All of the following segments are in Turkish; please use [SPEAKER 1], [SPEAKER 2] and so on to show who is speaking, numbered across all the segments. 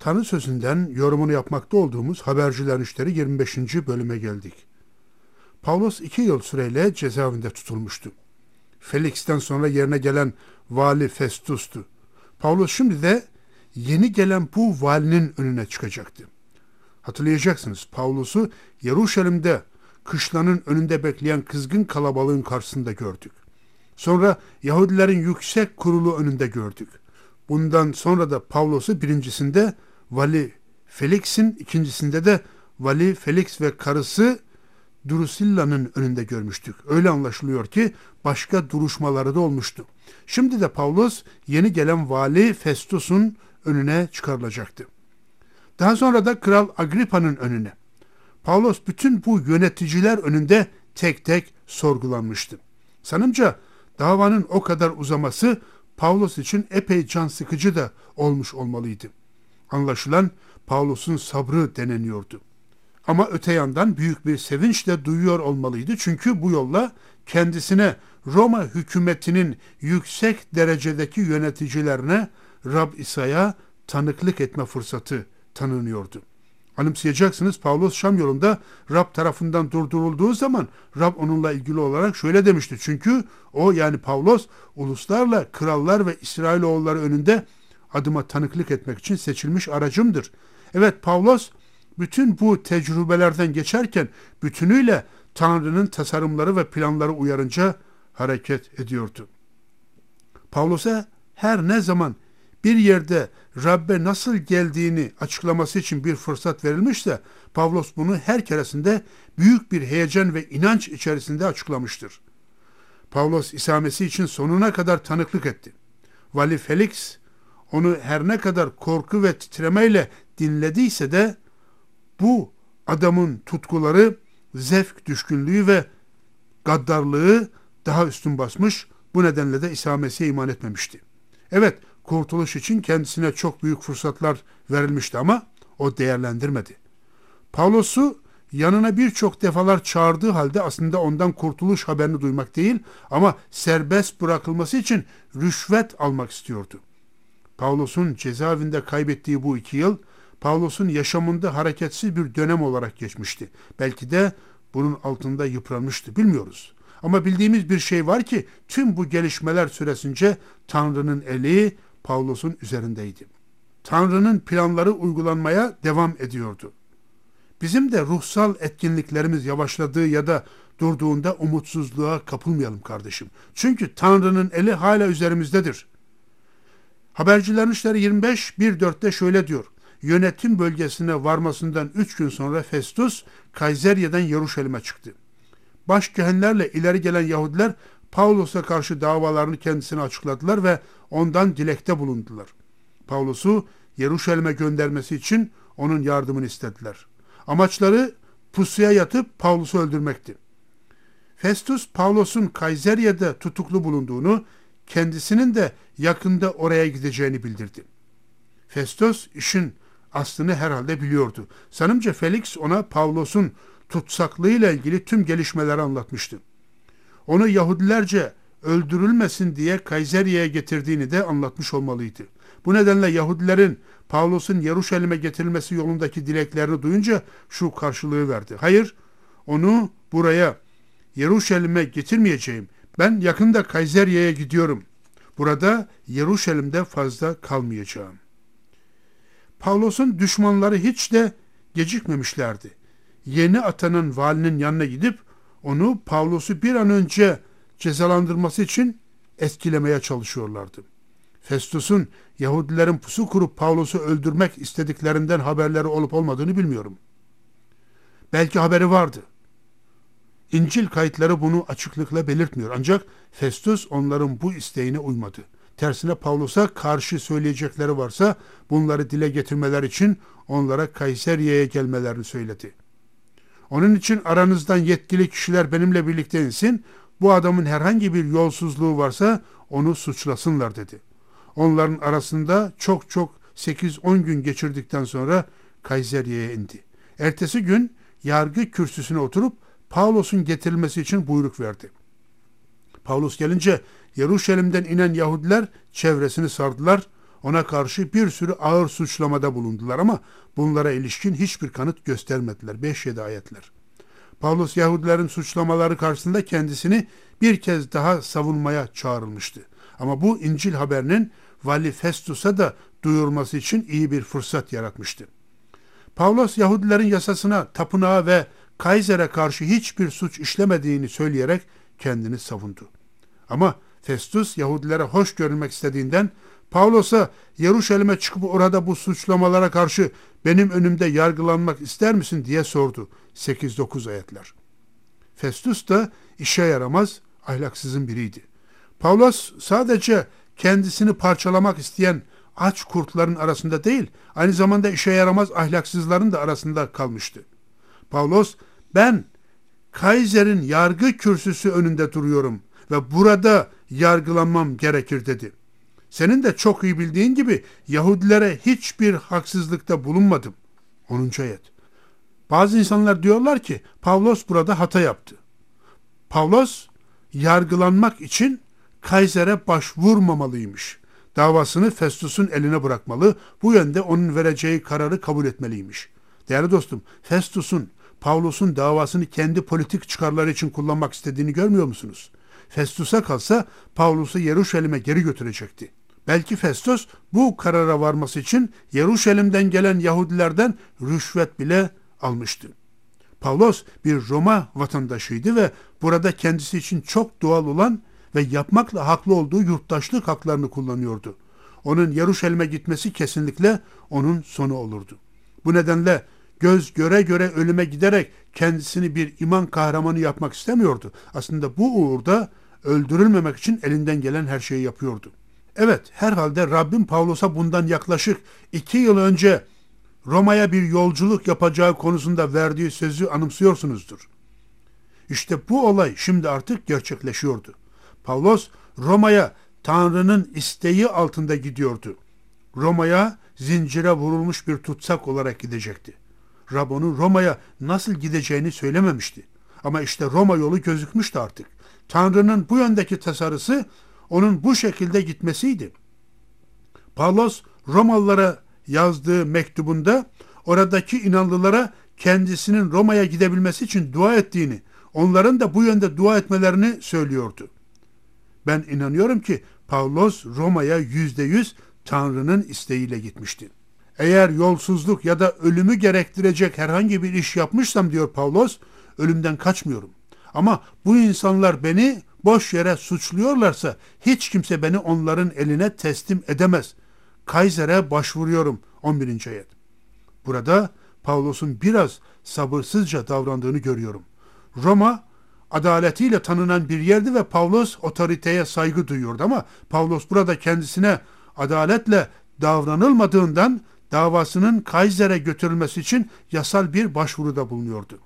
[SPEAKER 1] Tanrı Sözü'nden yorumunu yapmakta olduğumuz Habercilerin İşleri 25. bölüme geldik. Pavlos 2 yıl süreyle cezaevinde tutulmuştu. Felix'ten sonra yerine gelen vali Festus'tu. Pavlos şimdi de yeni gelen bu valinin önüne çıkacaktı. Hatırlayacaksınız, Pavlos'u Yeruşalim'de kışlanın önünde bekleyen kızgın kalabalığın karşısında gördük. Sonra Yahudilerin yüksek kurulu önünde gördük. Bundan sonra da Pavlos'u birincisinde vali Felix'in, ikincisinde de vali Felix ve karısı Drusilla'nın önünde görmüştük. Öyle anlaşılıyor ki başka duruşmaları da olmuştu. Şimdi de Pavlos yeni gelen vali Festus'un önüne çıkarılacaktı. Daha sonra da Kral Agripa'nın önüne. Pavlos bütün bu yöneticiler önünde tek tek sorgulanmıştı. Sanımca davanın o kadar uzaması Pavlos için epey can sıkıcı da olmuş olmalıydı. Anlaşılan Pavlos'un sabrı deneniyordu. Ama öte yandan büyük bir sevinç de duyuyor olmalıydı. Çünkü bu yolla kendisine Roma hükümetinin yüksek derecedeki yöneticilerine Rab İsa'ya tanıklık etme fırsatı tanınıyordu. Anımsayacaksınız, Pavlos Şam yolunda Rab tarafından durdurulduğu zaman Rab onunla ilgili olarak şöyle demişti. Çünkü o, yani Pavlos, uluslarla krallar ve İsrailoğulları önünde adıma tanıklık etmek için seçilmiş aracımdır. Evet, Pavlos bütün bu tecrübelerden geçerken bütünüyle Tanrı'nın tasarımları ve planları uyarınca hareket ediyordu. Pavlos'a her ne zaman bir yerde Rabbe nasıl geldiğini açıklaması için bir fırsat verilmişse, Pavlos bunu her keresinde büyük bir heyecan ve inanç içerisinde açıklamıştır. Pavlos İsa Mesih için sonuna kadar tanıklık etti. Vali Felix onu her ne kadar korku ve titremeyle dinlediyse de bu adamın tutkuları, zevk düşkünlüğü ve gaddarlığı daha üstün basmış, bu nedenle de İsa Mesih'e iman etmemişti. Evet, kurtuluş için kendisine çok büyük fırsatlar verilmişti ama o değerlendirmedi. Pavlos'u yanına birçok defalar çağırdığı halde aslında ondan kurtuluş haberini duymak değil ama serbest bırakılması için rüşvet almak istiyordu. Pavlos'un cezaevinde kaybettiği bu 2 yıl, Pavlos'un yaşamında hareketsiz bir dönem olarak geçmişti. Belki de bunun altında yıpranmıştı, bilmiyoruz. Ama bildiğimiz bir şey var ki tüm bu gelişmeler süresince Tanrı'nın eli Pavlos'un üzerindeydi. Tanrı'nın planları uygulanmaya devam ediyordu. Bizim de ruhsal etkinliklerimiz yavaşladığı ya da durduğunda umutsuzluğa kapılmayalım kardeşim. Çünkü Tanrı'nın eli hala üzerimizdedir. Habercilerin İşleri 25:1-4'te şöyle diyor. Yönetim bölgesine varmasından 3 gün sonra Festus Kayserya'dan Yeruşalim'e çıktı. Başkâhinlerle ileri gelen Yahudiler Pavlos'a karşı davalarını kendisine açıkladılar ve ondan dilekte bulundular. Pavlos'u Yeruşalim'e göndermesi için onun yardımını istediler. Amaçları pusuya yatıp Pavlos'u öldürmekti. Festus, Pavlos'un Kayserya'da tutuklu bulunduğunu, kendisinin de yakında oraya gideceğini bildirdi. Festus işin aslını herhalde biliyordu. Sanımca Felix ona Pavlos'un tutsaklığıyla ilgili tüm gelişmeleri anlatmıştı. Onu Yahudilerce öldürülmesin diye Kayserya'ya getirdiğini de anlatmış olmalıydı. Bu nedenle Yahudilerin Pavlos'un Yeruşalim'e getirilmesi yolundaki dileklerini duyunca şu karşılığı verdi. Hayır, onu buraya, Yeruşalim'e getirmeyeceğim. Ben yakında Kayserya'ya gidiyorum. Burada Yeruşalim'de fazla kalmayacağım. Pavlos'un düşmanları hiç de gecikmemişlerdi. Yeni atanan valinin yanına gidip onu, Pavlos'u bir an önce cezalandırması için etkilemeye çalışıyorlardı. Festus'un Yahudilerin pusu kurup Pavlos'u öldürmek istediklerinden haberleri olup olmadığını bilmiyorum. Belki haberi vardı. İncil kayıtları bunu açıklıkla belirtmiyor. Ancak Festus onların bu isteğine uymadı. Tersine Pavlos'a karşı söyleyecekleri varsa bunları dile getirmeler için onlara Kayserya'ya gelmelerini söyledi. Onun için aranızdan yetkili kişiler benimle birlikte insin, bu adamın herhangi bir yolsuzluğu varsa onu suçlasınlar dedi. Onların arasında çok 8-10 gün geçirdikten sonra Kayserya'ya indi. Ertesi gün yargı kürsüsüne oturup Pavlos'un getirilmesi için buyruk verdi. Pavlos gelince Yeruşalim'den inen Yahudiler çevresini sardılar, ona karşı bir sürü ağır suçlamada bulundular ama bunlara ilişkin hiçbir kanıt göstermediler. 5-7 ayetler. Pavlos Yahudilerin suçlamaları karşısında kendisini bir kez daha savunmaya çağrılmıştı. Ama bu İncil haberinin Vali Festus'a da duyurması için iyi bir fırsat yaratmıştı. Pavlos Yahudilerin yasasına, tapınağa ve Kaiser'e karşı hiçbir suç işlemediğini söyleyerek kendini savundu. Ama Festus Yahudilere hoş görünmek istediğinden Pavlos'a Yeruşalim'e çıkıp orada bu suçlamalara karşı benim önümde yargılanmak ister misin diye sordu. 8-9 ayetler. Festus da işe yaramaz, ahlaksızın biriydi. Pavlos sadece kendisini parçalamak isteyen aç kurtların arasında değil, aynı zamanda işe yaramaz ahlaksızların da arasında kalmıştı. Pavlos, ben Kaiser'in yargı kürsüsü önünde duruyorum ve burada yargılanmam gerekir dedi. Senin de çok iyi bildiğin gibi Yahudilere hiçbir haksızlıkta bulunmadım. 10. ayet. Bazı insanlar diyorlar ki Pavlos burada hata yaptı. Pavlos yargılanmak için Kaiser'e başvurmamalıymış. Davasını Festus'un eline bırakmalı, bu yönde onun vereceği kararı kabul etmeliymiş. Değerli dostum, Festus'un Pavlos'un davasını kendi politik çıkarları için kullanmak istediğini görmüyor musunuz? Festus'a kalsa Pavlos'u Yeruşalim'e geri götürecekti. Belki Festus bu karara varması için Yeruşalim'den gelen Yahudilerden rüşvet bile almıştı. Pavlos bir Roma vatandaşıydı ve burada kendisi için çok doğal olan ve yapmakla haklı olduğu yurttaşlık haklarını kullanıyordu. Onun Yeruşalim'e gitmesi kesinlikle onun sonu olurdu. Bu nedenle göz göre göre ölüme giderek kendisini bir iman kahramanı yapmak istemiyordu. Aslında bu uğurda öldürülmemek için elinden gelen her şeyi yapıyordu. Evet, herhalde Rabbim Pavlos'a bundan yaklaşık 2 yıl önce Roma'ya bir yolculuk yapacağı konusunda verdiği sözü anımsıyorsunuzdur. İşte bu olay şimdi artık gerçekleşiyordu. Pavlos Roma'ya Tanrı'nın isteği altında gidiyordu. Roma'ya zincire vurulmuş bir tutsak olarak gidecekti. Rab onun Roma'ya nasıl gideceğini söylememişti. Ama işte Roma yolu gözükmüştü artık. Tanrı'nın bu yöndeki tasarısı onun bu şekilde gitmesiydi. Pavlos Romalılara yazdığı mektubunda oradaki inanlılara kendisinin Roma'ya gidebilmesi için dua ettiğini, onların da bu yönde dua etmelerini söylüyordu. Ben inanıyorum ki Pavlos Roma'ya %100 Tanrı'nın isteğiyle gitmişti. Eğer yolsuzluk ya da ölümü gerektirecek herhangi bir iş yapmışsam diyor Pavlos, ölümden kaçmıyorum. Ama bu insanlar beni boş yere suçluyorlarsa hiç kimse beni onların eline teslim edemez. Kaiser'e başvuruyorum. 11. ayet. Burada Pavlos'un biraz sabırsızca davrandığını görüyorum. Roma adaletiyle tanınan bir yerdi ve Pavlos otoriteye saygı duyuyordu ama Pavlos burada kendisine adaletle davranılmadığından davasının Kaiser'e götürülmesi için yasal bir başvuruda bulunuyordu.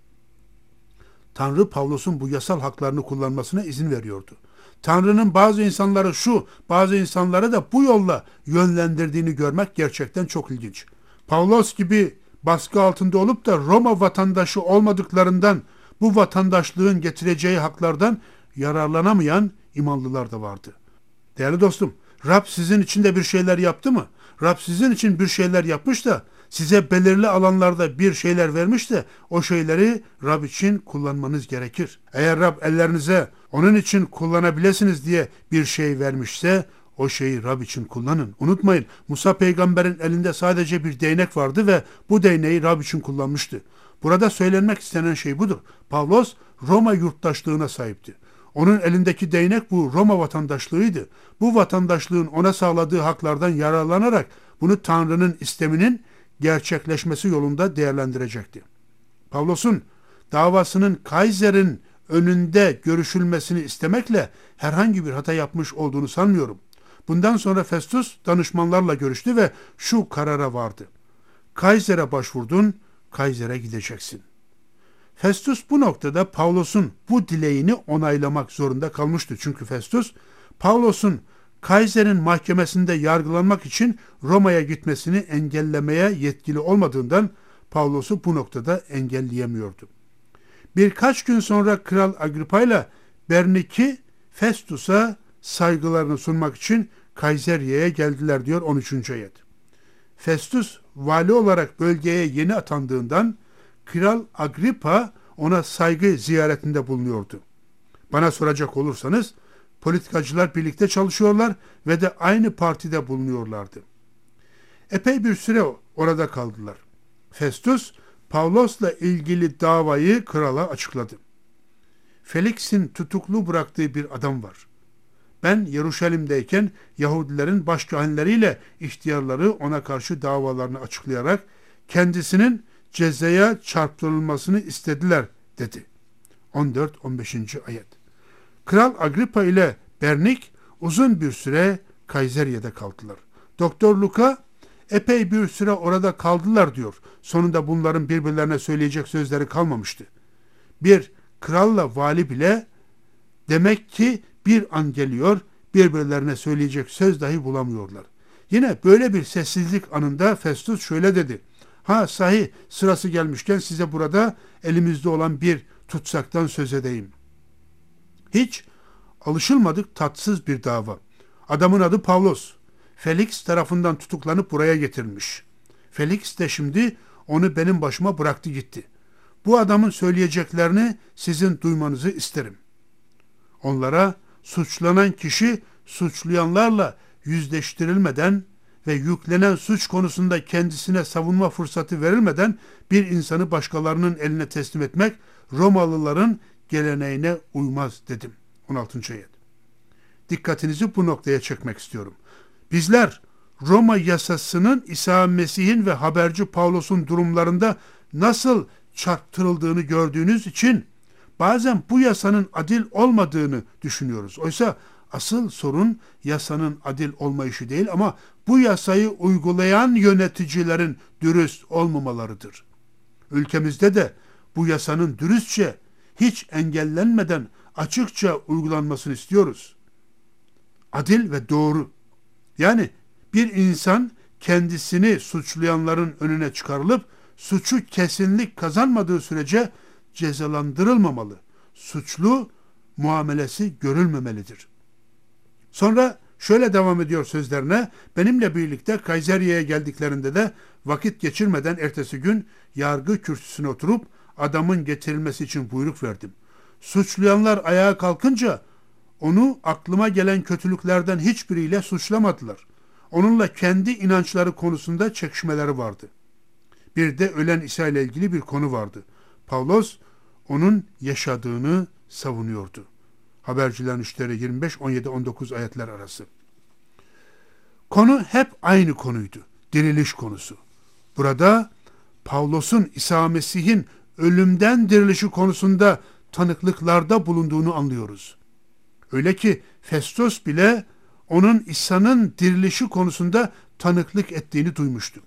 [SPEAKER 1] Tanrı Pavlos'un bu yasal haklarını kullanmasına izin veriyordu. Tanrı'nın bazı insanları bazı insanları da bu yolla yönlendirdiğini görmek gerçekten çok ilginç. Pavlos gibi baskı altında olup da Roma vatandaşı olmadıklarından bu vatandaşlığın getireceği haklardan yararlanamayan imanlılar da vardı. Değerli dostum, Rab sizin için de bir şeyler yaptı mı? Rab sizin için bir şeyler yapmış da size belirli alanlarda bir şeyler vermiş de o şeyleri Rab için kullanmanız gerekir. Eğer Rab ellerinize onun için kullanabilirsiniz diye bir şey vermişse o şeyi Rab için kullanın. Unutmayın, Musa peygamberin elinde sadece bir değnek vardı ve bu değneği Rab için kullanmıştı. Burada söylenmek istenen şey budur. Pavlos Roma yurttaşlığına sahipti. Onun elindeki değnek bu Roma vatandaşlığıydı. Bu vatandaşlığın ona sağladığı haklardan yararlanarak bunu Tanrı'nın isteminin gerçekleşmesi yolunda değerlendirecekti. Pavlos'un davasının Kaiser'in önünde görüşülmesini istemekle herhangi bir hata yapmış olduğunu sanmıyorum. Bundan sonra Festus danışmanlarla görüştü ve şu karara vardı. Kaiser'e başvurdun, Kaiser'e gideceksin. Festus bu noktada Pavlos'un bu dileğini onaylamak zorunda kalmıştı. Çünkü Festus, Pavlos'un Kaiser'in mahkemesinde yargılanmak için Roma'ya gitmesini engellemeye yetkili olmadığından Pavlos'u bu noktada engelleyemiyordu. Birkaç gün sonra Kral Agripa ile Bernice Festus'a saygılarını sunmak için Kayseriye'ye geldiler diyor 13. ayet. Festus vali olarak bölgeye yeni atandığından Kral Agrippa ona saygı ziyaretinde bulunuyordu. Bana soracak olursanız politikacılar birlikte çalışıyorlar ve de aynı partide bulunuyorlardı. Epey bir süre orada kaldılar. Festus, Pavlos'la ilgili davayı krala açıkladı. Felix'in tutuklu bıraktığı bir adam var. Ben Yeruşalim'deyken Yahudilerin başkâhinleriyle ihtiyarları ona karşı davalarını açıklayarak kendisinin cezaya çarptırılmasını istediler dedi. 14-15. ayet. Kral Agrippa ile Bernik uzun bir süre Kayseriye'de kaldılar. Doktor Luka epey bir süre orada kaldılar diyor. Sonunda bunların birbirlerine söyleyecek sözleri kalmamıştı. Bir kralla vali bile demek ki bir an geliyor, birbirlerine söyleyecek söz dahi bulamıyorlar. Yine böyle bir sessizlik anında Festus şöyle dedi. Sahi sırası gelmişken size burada elimizde olan bir tutsaktan söz edeyim. Hiç alışılmadık tatsız bir dava. Adamın adı Pavlos. Felix tarafından tutuklanıp buraya getirilmiş. Felix de şimdi onu benim başıma bıraktı gitti. Bu adamın söyleyeceklerini sizin duymanızı isterim. Onlara suçlanan kişi suçlayanlarla yüzleştirilmeden ve yüklenen suç konusunda kendisine savunma fırsatı verilmeden bir insanı başkalarının eline teslim etmek Romalıların geleneğine uymaz dedim. 16. ayet. Dikkatinizi bu noktaya çekmek istiyorum. Bizler Roma yasasının İsa Mesih'in ve haberci Pavlos'un durumlarında nasıl çarptırıldığını gördüğünüz için bazen bu yasanın adil olmadığını düşünüyoruz. Oysa asıl sorun yasanın adil olmayışı değil ama bu yasayı uygulayan yöneticilerin dürüst olmamalarıdır. Ülkemizde de bu yasanın dürüstçe, hiç engellenmeden açıkça uygulanmasını istiyoruz. Adil ve doğru. Yani bir insan kendisini suçlayanların önüne çıkarılıp suçu kesinlik kazanmadığı sürece cezalandırılmamalı. Suçlu muamelesi görülmemelidir. Sonra şöyle devam ediyor sözlerine. Benimle birlikte Kayseriye'ye geldiklerinde de vakit geçirmeden ertesi gün yargı kürsüsüne oturup adamın getirilmesi için buyruk verdim. Suçlayanlar ayağa kalkınca onu aklıma gelen kötülüklerden hiçbiriyle suçlamadılar. Onunla kendi inançları konusunda çekişmeleri vardı. Bir de ölen İsa ile ilgili bir konu vardı. Pavlos onun yaşadığını savunuyordu. Habercilerin işleri 25, 17, 19 ayetler arası. Konu hep aynı konuydu. Diriliş konusu. Burada Pavlos'un İsa Mesih'in ölümden dirilişi konusunda tanıklıklarda bulunduğunu anlıyoruz. Öyle ki Festus bile onun İsa'nın dirilişi konusunda tanıklık ettiğini duymuştu.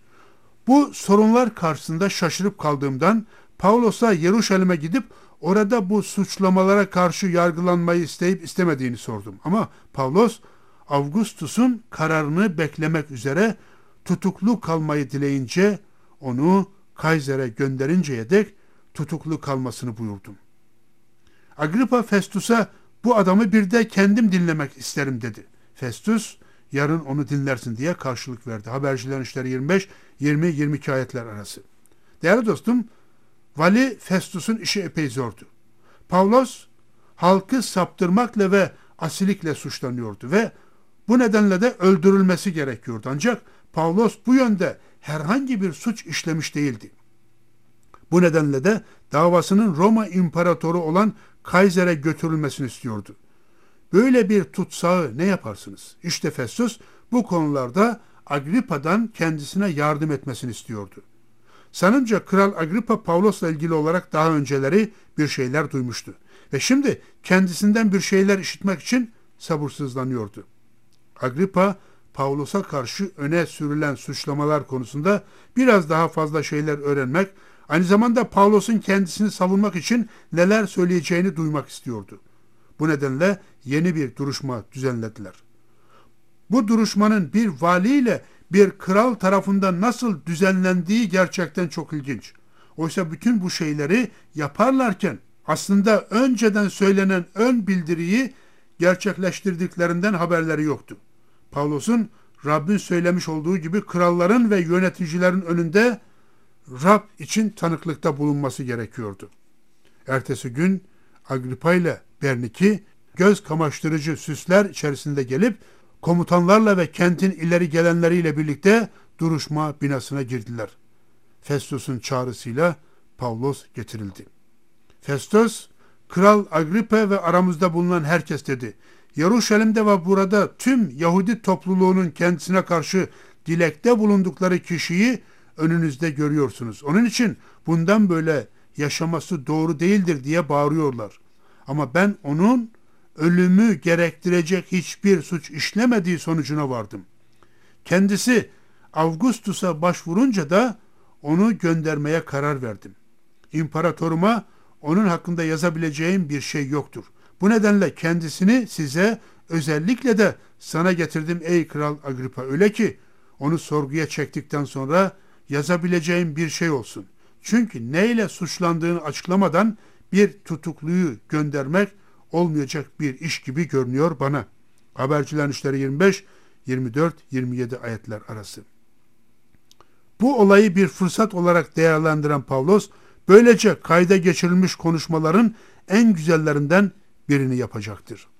[SPEAKER 1] Bu sorunlar karşısında şaşırıp kaldığımdan Pavlos'a Yeruşalim'e gidip orada bu suçlamalara karşı yargılanmayı isteyip istemediğini sordum. Ama Pavlos Augustus'un kararını beklemek üzere tutuklu kalmayı dileyince onu Kayser'e gönderinceye dek tutuklu kalmasını buyurdum. Agrippa Festus'a bu adamı bir de kendim dinlemek isterim dedi. Festus yarın onu dinlersin diye karşılık verdi. Habercilerin işleri 25, 20, 22 ayetler arası. Değerli dostum, vali Festus'un işi epey zordu. Pavlos halkı saptırmakla ve asilikle suçlanıyordu ve bu nedenle de öldürülmesi gerekiyordu. Ancak Pavlos bu yönde herhangi bir suç işlemiş değildi. Bu nedenle de davasının Roma imparatoru olan Kayser'e götürülmesini istiyordu. Böyle bir tutsağı ne yaparsınız? İşte Festus bu konularda Agrippa'dan kendisine yardım etmesini istiyordu. Sanınca Kral Agrippa Pavlos'la ilgili olarak daha önceleri bir şeyler duymuştu. Ve şimdi kendisinden bir şeyler işitmek için sabırsızlanıyordu. Agrippa, Pavlos'a karşı öne sürülen suçlamalar konusunda biraz daha fazla şeyler öğrenmek, aynı zamanda Pavlos'un kendisini savunmak için neler söyleyeceğini duymak istiyordu. Bu nedenle yeni bir duruşma düzenlediler. Bu duruşmanın bir valiyle bir kral tarafından nasıl düzenlendiği gerçekten çok ilginç. Oysa bütün bu şeyleri yaparlarken aslında önceden söylenen ön bildiriyi gerçekleştirdiklerinden haberleri yoktu. Pavlos'un Rabbin söylemiş olduğu gibi kralların ve yöneticilerin önünde Rab için tanıklıkta bulunması gerekiyordu. Ertesi gün Agrippa ile Bernik'i göz kamaştırıcı süsler içerisinde gelip komutanlarla ve kentin ileri gelenleriyle birlikte duruşma binasına girdiler. Festus'un çağrısıyla Pavlos getirildi. Festus, Kral Agrippa ve aramızda bulunan herkes dedi. Yeruşalim'de ve burada tüm Yahudi topluluğunun kendisine karşı dilekte bulundukları kişiyi önünüzde görüyorsunuz. Onun için bundan böyle yaşaması doğru değildir diye bağırıyorlar. Ama ben onun ölümü gerektirecek hiçbir suç işlemediği sonucuna vardım. Kendisi Augustus'a başvurunca da onu göndermeye karar verdim. İmparatoruma onun hakkında yazabileceğim bir şey yoktur. Bu nedenle kendisini size, özellikle de sana getirdim ey Kral Agrippa. Öyle ki onu sorguya çektikten sonra yazabileceğim bir şey olsun. Çünkü neyle suçlandığını açıklamadan bir tutukluyu göndermek olmayacak bir iş gibi görünüyor bana. Habercilerin İşleri 25, 24, 27 ayetler arası. Bu olayı bir fırsat olarak değerlendiren Pavlos, böylece kayda geçirilmiş konuşmaların en güzellerinden birini yapacaktır.